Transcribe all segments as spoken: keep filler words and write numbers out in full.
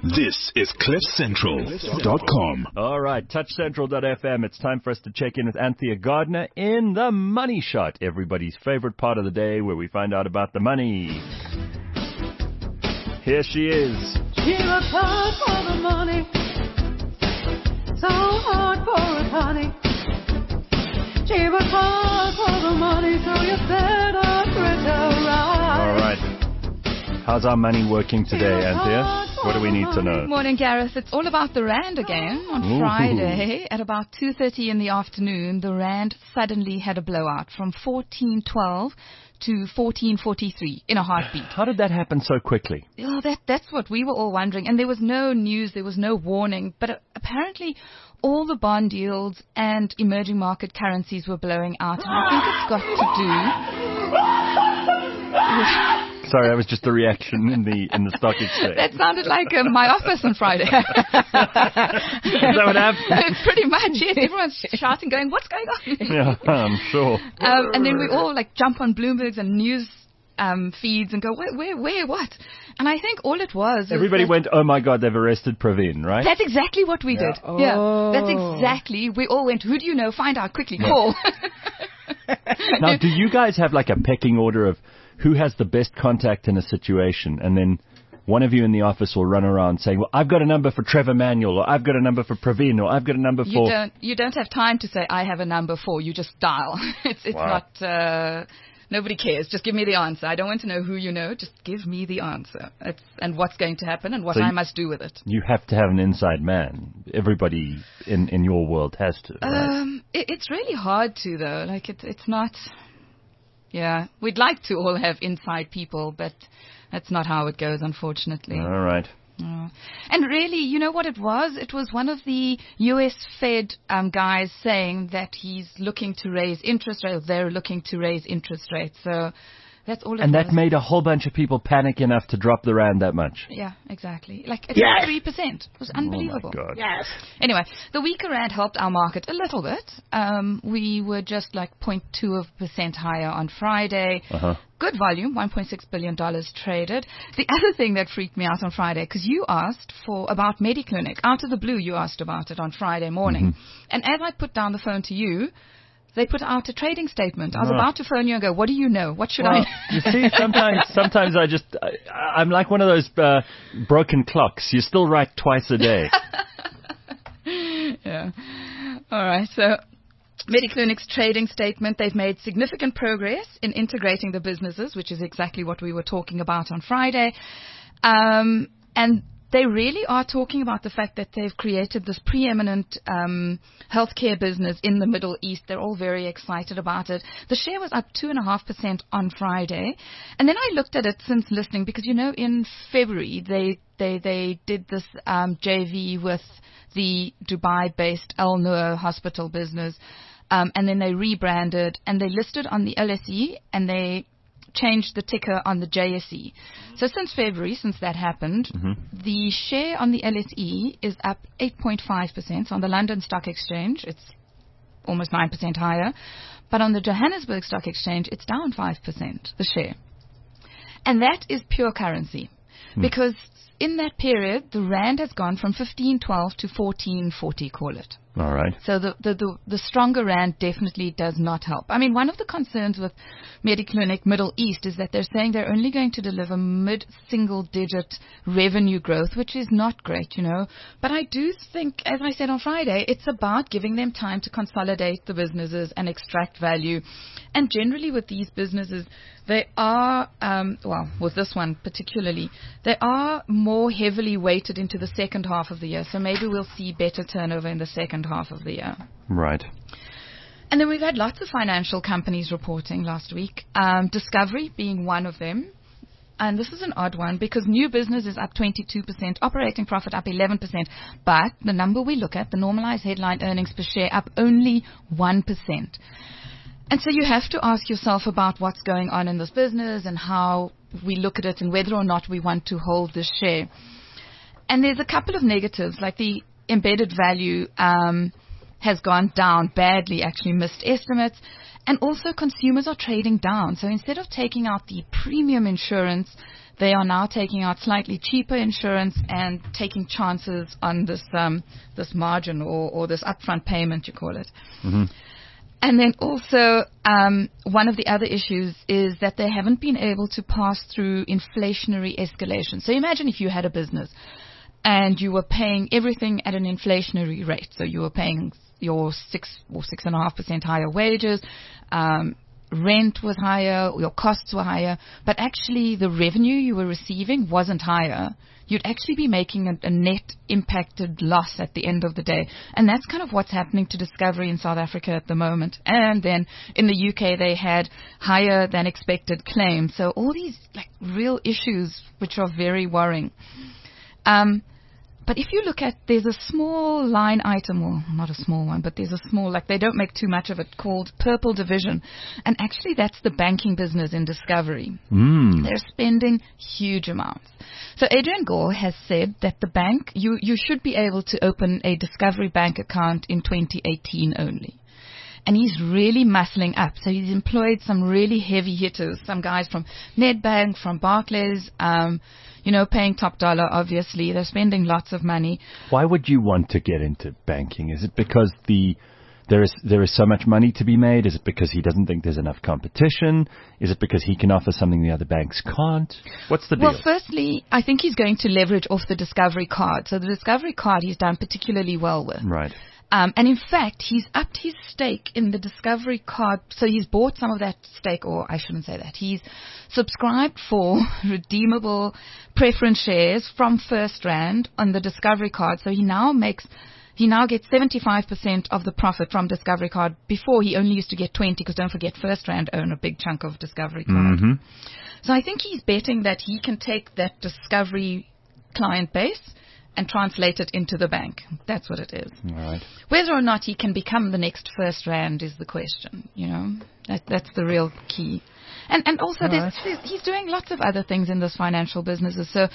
This is cliff central dot com. All right, touch central dot f m. It's time for us to check in with Anthea Gardner in the Money Shot, everybody's favorite part of the day where we find out about the money. Here she is. She works hard for the money, so hard for it, honey. She works hard for the money, so you better treat her right. All right. How's our money working today, Anthea? What do we need to know? Morning, Gareth. It's all about the Rand again. On Ooh. Friday, at about two thirty in the afternoon, the Rand suddenly had a blowout from fourteen twelve to fourteen forty-three in a heartbeat. How did that happen so quickly? Oh, that, that's what we were all wondering. And there was no news, there was no warning. But uh, apparently, all the bond yields and emerging market currencies were blowing out. And I think it's got to do... Sorry, that was just a reaction in the in the stock exchange. That sounded like uh, my office on Friday. Is that what happened? Pretty much, yes. Everyone's shouting, going, what's going on? Yeah, I'm sure. Um, and then we all like jump on Bloomberg's and news um, feeds and go, where, where, where, what? And I think all it was... Everybody was went, oh my God, they've arrested Praveen, right? That's exactly what we yeah. did. Oh. Yeah, that's exactly. We all went, who do you know? Find out quickly. Yeah. Call. Now, do you guys have like a pecking order of who has the best contact in a situation, and then one of you in the office will run around saying, well, I've got a number for Trevor Manuel, or I've got a number for Praveen, or I've got a number for... You don't, you don't have time to say, I have a number for, you just dial. it's it's Wow. not... Uh, nobody cares. Just give me the answer. I don't want to know who you know. Just give me the answer. It's, and what's going to happen and what So I you- must do with it. You have to have an inside man. Everybody in, in your world has to, right? Um, it, it's really hard to, though. Like, it, it's not... Yeah, we'd like to all have inside people, but that's not how it goes, unfortunately. All right. Uh, and really, you know what it was? It was one of the U S Fed um, guys saying that he's looking to raise interest rates. They're looking to raise interest rates. So that's all it And was. that made a whole bunch of people panic enough to drop the Rand that much. Yeah, exactly. Like, it's Yes. three percent. It was unbelievable. Oh, my God. Yes. Anyway, the weaker Rand helped our market a little bit. Um, we were just like zero point two of percent higher on Friday. Uh-huh. Good volume, one point six billion dollars traded. The other thing that freaked me out on Friday, because you asked for about Mediclinic. Out of the blue, you asked about it on Friday morning. Mm-hmm. And as I put down the phone to you, they put out a trading statement. I was Oh. about to phone you and go, what do you know? What should Well, I... you see, sometimes, sometimes I just, I, I'm like one of those uh, broken clocks. You're still right twice a day. Yeah. All right. So Mediclinic's trading statement, they've made significant progress in integrating the businesses, which is exactly what we were talking about on Friday. Um, and they really are talking about the fact that they've created this preeminent um, healthcare business in the Middle East. They're all very excited about it. The share was up two point five percent on Friday. And then I looked at it since listening because, you know, in February they they, they did this um, J V with the Dubai-based Al Noor hospital business. Um, and then they rebranded and they listed on the L S E and they changed the ticker on the J S E. So since February, since that happened, Mm-hmm. the share on the L S E is up eight point five percent. So on the London Stock Exchange, it's almost nine percent higher. But on the Johannesburg Stock Exchange, it's down five percent, the share. And that is pure currency. Hmm. Because in that period, the Rand has gone from fifteen twelve to fourteen forty, call it. All right. So the, the, the, the stronger Rand definitely does not help. I mean, one of the concerns with Mediclinic Middle East is that they're saying they're only going to deliver mid-single-digit revenue growth, which is not great, you know. But I do think, as I said on Friday, it's about giving them time to consolidate the businesses and extract value. And generally with these businesses, they are, um, well, with this one particularly, they are more heavily weighted into the second half of the year. So maybe we'll see better turnover in the second half of the year. Right. And then we've had lots of financial companies reporting last week, um, Discovery being one of them. And this is an odd one because new business is up twenty-two percent, operating profit up eleven percent. But the number we look at, the normalized headline earnings per share, up only one percent. And so you have to ask yourself about what's going on in this business and how we look at it and whether or not we want to hold this share. And there's a couple of negatives, like the embedded value um, has gone down badly, actually missed estimates. And also consumers are trading down. So instead of taking out the premium insurance, they are now taking out slightly cheaper insurance and taking chances on this um, this margin or, or this upfront payment, you call it. Mm-hmm. And then also, um, one of the other issues is that they haven't been able to pass through inflationary escalation. So imagine if you had a business and you were paying everything at an inflationary rate. So you were paying your six or six and a half percent higher wages, um, rent was higher, your costs were higher, but actually the revenue you were receiving wasn't higher. You'd actually be making a, a net impacted loss at the end of the day. And that's kind of what's happening to Discovery in South Africa at the moment. And then in the U K, they had higher than expected claims. So all these like real issues which are very worrying. Um, But if you look at, there's a small line item, well, not a small one, but there's a small, like they don't make too much of it, called Purple Division. And actually that's the banking business in Discovery. Mm. They're spending huge amounts. So Adrian Gore has said that the bank, you, you should be able to open a Discovery bank account in twenty eighteen only. And he's really muscling up. So he's employed some really heavy hitters, some guys from Nedbank, from Barclays, um, you know, paying top dollar, obviously. They're spending lots of money. Why would you want to get into banking? Is it because the there is there is so much money to be made? Is it because he doesn't think there's enough competition? Is it because he can offer something the other banks can't? What's the deal? Well, firstly, I think he's going to leverage off the Discovery card. So the Discovery card he's done particularly well with. Right. Um, and in fact, he's upped his stake in the Discovery card. So he's bought some of that stake, or I shouldn't say that. He's subscribed for redeemable preference shares from First Rand on the Discovery card. So he now makes, he now gets seventy-five percent of the profit from Discovery card. Before he only used to get twenty, because don't forget, First Rand own a big chunk of Discovery card. Mm-hmm. So I think he's betting that he can take that Discovery client base and translate it into the bank. That's what it is. All right. Whether or not he can become the next First Rand is the question, you know. That, that's the real key. And and also, there's, Right. there's, he's doing lots of other things in this financial businesses. So,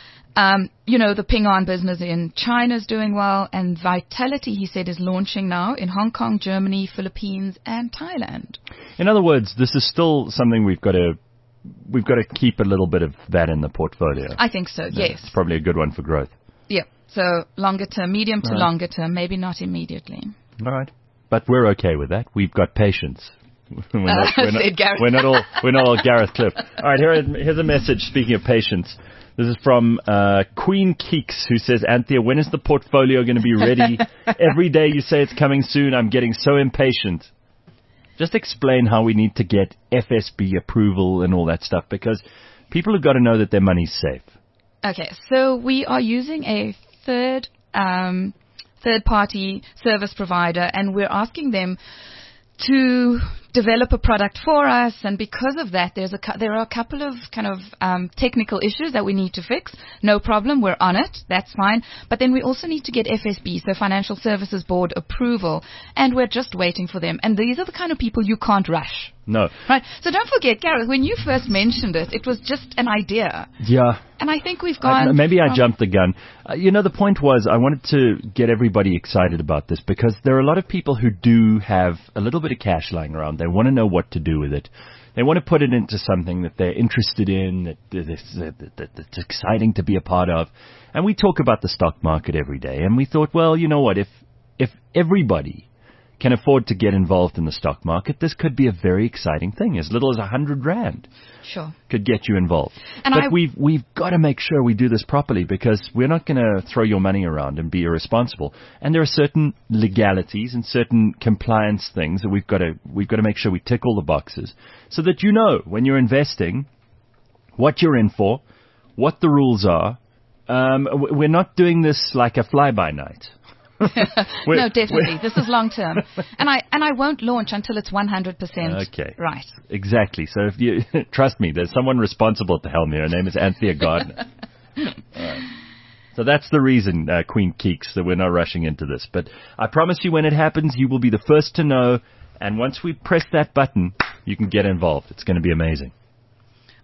um, you know, the Ping An business in China is doing well, and Vitality, he said, is launching now in Hong Kong, Germany, Philippines, and Thailand. In other words, this is still something we've got to we've got to keep a little bit of that in the portfolio. I think so, yes. It's probably a good one for growth. Yeah. So longer term, medium to Right. longer term, maybe not immediately. All right. But we're okay with that. We've got patience. we're, not, we're, not, said Gareth. we're not all we're not all Gareth Cliff. All right, here, here's a message. Speaking of patience, this is from uh, Queen Keeks, who says, Anthea, when is the portfolio going to be ready? Every day you say it's coming soon. I'm getting so impatient. Just explain how we need to get F S B approval and all that stuff, because people have got to know that their money's safe. Okay, so we are using a third um, third party service provider, and we're asking them to develop a product for us, and because of that, there's a cu- there are a couple of kind of um, technical issues that we need to fix. No problem, we're on it. That's fine. But then we also need to get F S B, so Financial Services Board approval, and we're just waiting for them. And these are the kind of people you can't rush. No. Right. So don't forget, Gareth, when you first mentioned it, it was just an idea. Yeah. And I think we've I, gone... maybe I from- jumped the gun. Uh, you know, the point was I wanted to get everybody excited about this, because there are a lot of people who do have a little bit of cash lying around. They want to know what to do with it. They want to put it into something that they're interested in, that, that, that, that that's exciting to be a part of. And we talk about the stock market every day. And we thought, well, you know what, if if everybody can afford to get involved in the stock market, this could be a very exciting thing. As little as a hundred rand Sure. could get you involved. And but I- we've we've got to make sure we do this properly, because we're not going to throw your money around and be irresponsible. And there are certain legalities and certain compliance things that we've got to we've got to make sure we tick all the boxes, so that you know when you're investing what you're in for, what the rules are. Um, w- we're not doing this like a fly-by-night. We're- No, definitely. we're- This is long term. And I and I won't launch until it's one hundred percent Okay. right. Exactly. So if you trust me, there's someone responsible at the helm here. Her name is Anthea Gardner. All right. So that's the reason, uh, Queen Keeks, that we're not rushing into this. But I promise you, when it happens, you will be the first to know. And once we press that button, you can get involved. It's going to be amazing.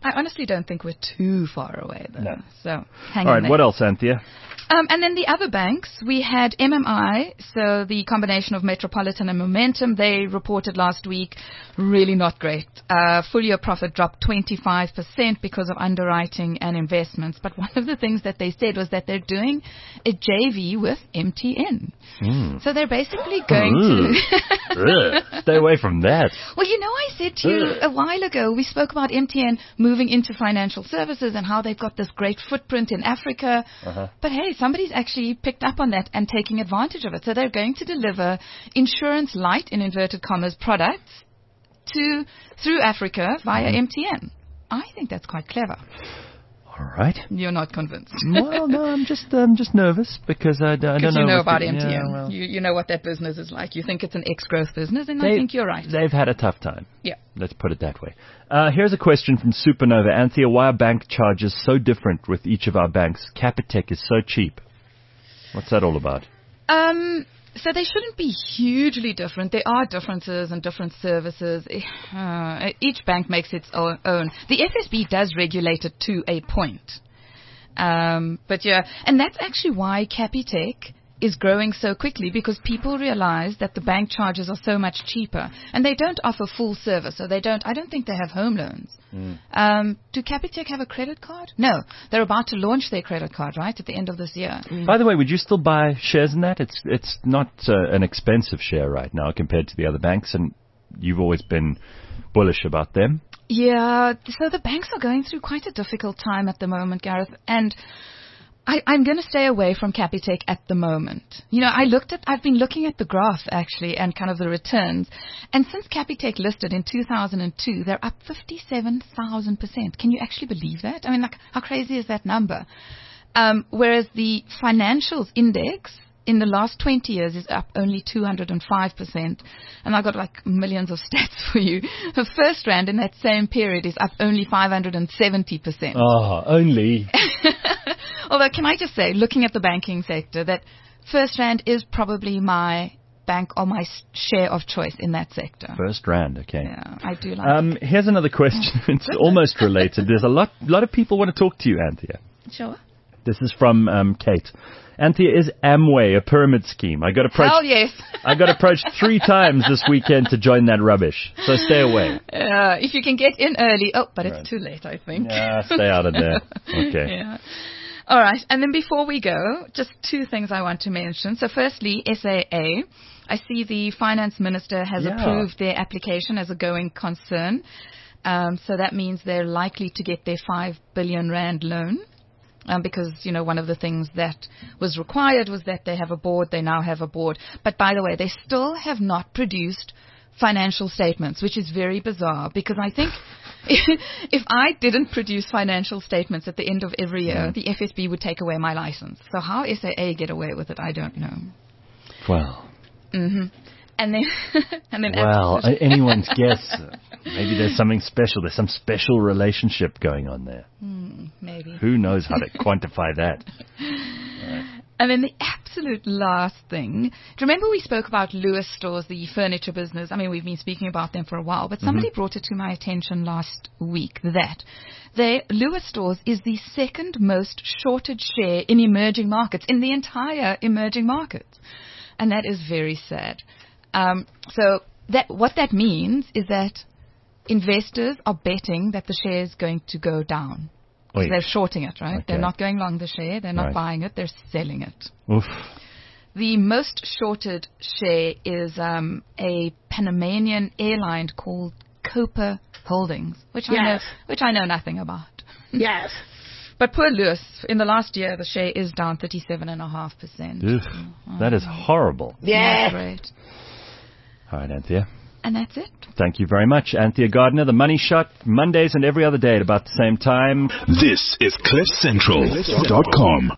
I honestly don't think we're too far away, though. No. So hang All in right, there. what else, Anthea? Um, and then the other banks, we had M M I, so the combination of Metropolitan and Momentum. They reported last week, really not great. Uh, full year profit dropped twenty-five percent because of underwriting and investments. But one of the things that they said was that they're doing a J V with M T N. Mm. So they're basically going Ooh. to... Ugh, stay away from that. Well, you know, I said to you a while ago, we spoke about M T N moving into financial services and how they've got this great footprint in Africa. Uh-huh. But hey, somebody's actually picked up on that and taking advantage of it. So they're going to deliver insurance light, in inverted commas, products to through Africa via Mm-hmm. M T N. I think that's quite clever. All right. You're not convinced. Well, no, I'm just I'm just nervous because I, d- I don't Because know. you know what about the- M T N. Yeah, well, you, you know what that business is like. You think it's an ex-growth business, and I they- think you're right. They've had a tough time. Yeah. Let's put it that way. Uh, here's a question from Supernova. Anthea, why are bank charges so different with each of our banks? Capitec is so cheap. What's that all about? Um, so they shouldn't be hugely different. There are differences and different services. Uh, each bank makes its own. The F S B does regulate it to a point. Um, but yeah, and that's actually why Capitec is growing so quickly, because people realize that the bank charges are so much cheaper, and they don't offer full service. So they don't. I don't think they have home loans. Mm. Um, do Capitec have a credit card? No, they're about to launch their credit card right at the end of this year. By the way, would you still buy shares in that? It's it's not uh, an expensive share right now compared to the other banks, and you've always been bullish about them. Yeah, so the banks are going through quite a difficult time at the moment, Gareth, and I, I'm going to stay away from Capitec at the moment. You know, I looked at, I've been looking at the graph actually and kind of the returns, and since Capitec listed in two thousand two, they're up fifty-seven thousand percent. Can you actually believe that? I mean, like, how crazy is that number? Um, whereas the financials index in the last twenty years is up only two hundred five percent. And I've got like millions of stats for you. The First Rand in that same period is up only five hundred seventy percent. Oh, only. Although, can I just say, looking at the banking sector, that First Rand is probably my bank or my s- share of choice in that sector. First Rand, okay. Yeah, I do like Um, here's another question. It's almost related. There's a lot, lot of people want to talk to you, Anthea. it. Sure. This is from um, Kate. Anthea, is Amway a pyramid scheme? I got approached. Hell yes. I got approached three times this weekend to join that rubbish. So stay away. Uh, if you can get in early. Oh, but Right. it's too late, I think. Yeah, stay out of there. Okay. Yeah. All right. And then before we go, just two things I want to mention. So firstly, S A A. I see the finance minister has Yeah. approved their application as a going concern. Um, so that means they're likely to get their five billion rand loan. Um, because, you know, one of the things that was required was that they have a board. They now have a board. But by the way, they still have not produced financial statements, which is very bizarre, because I think if I didn't produce financial statements at the end of every year, the F S B would take away my license. So how S A A get away with it, I don't know. Well, hmm And then, and then well, after- a- anyone's guess. Maybe there's something special. There's some special relationship going on there. Hmm, maybe. Who knows how to quantify that? And then the absolute last thing. Do you remember we spoke about Lewis Stores, the furniture business? I mean, we've been speaking about them for a while, but somebody Mm-hmm. brought it to my attention last week that they, Lewis Stores is the second most shorted share in emerging markets, in the entire emerging markets. And that is very sad. Um, so that what that means is that investors are betting that the share is going to go down. So Wait. they're shorting it, right? Okay. They're not going long the share. They're not Right. buying it. They're selling it. Oof. The most shorted share is um, a Panamanian airline called Copa Holdings, which I know, Yes. which I know nothing about. Yes. But poor Lewis, in the last year, the share is down thirty-seven point five percent. Oof. That is horrible. Yeah. Great. All right, Anthea. And that's it. Thank you very much, Anthea Gardner. The Money Shot, Mondays and every other day at about the same time. This is cliff central dot com.